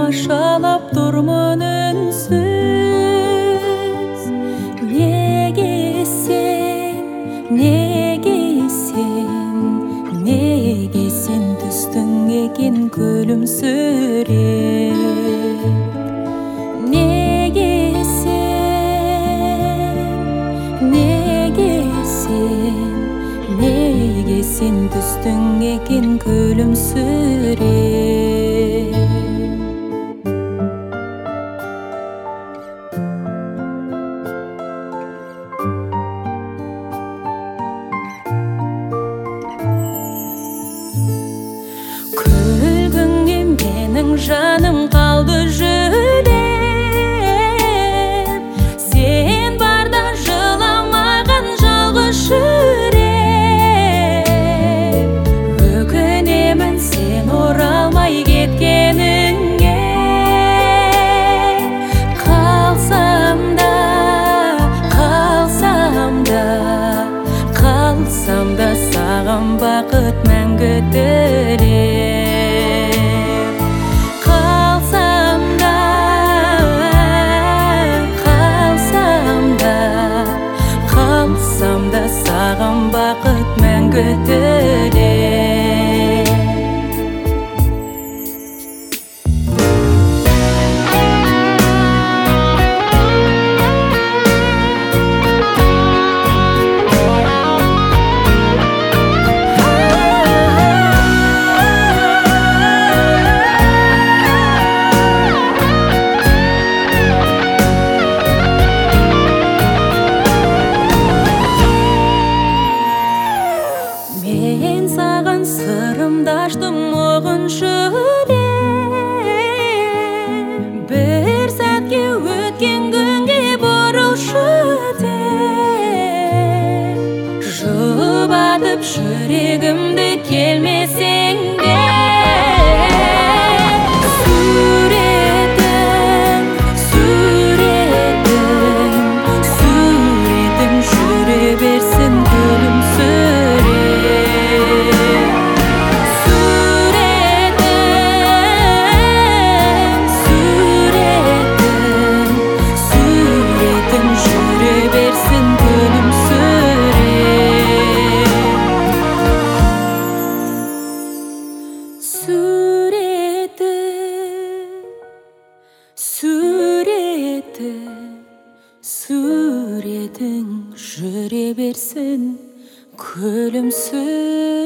тамашалап тұрмын үнсіз. Неге сен түстің екен күлімсіреп? Неге сен түстің екен күлімсіреп? Күлгіңе менің жаным қалды жүдеп, сен барда жыламаған жалғыз жүрек. Өкінемін сен оралмай кеткеніңе, қалсам да саған бақыт мәңгі тілеп. Қалсам да саған бақыт мәңгі тілеп. Мен саған сырымды аштым оғыншы деп, бір сәтке өткен күнге бұрылшы деп. Жұбатып жүрегімді келмесең де, суретің жүре берсін күлімсіреп. Суретің жүре берсін күлімсіреп. Суретің жүре берсін күлімсіреп.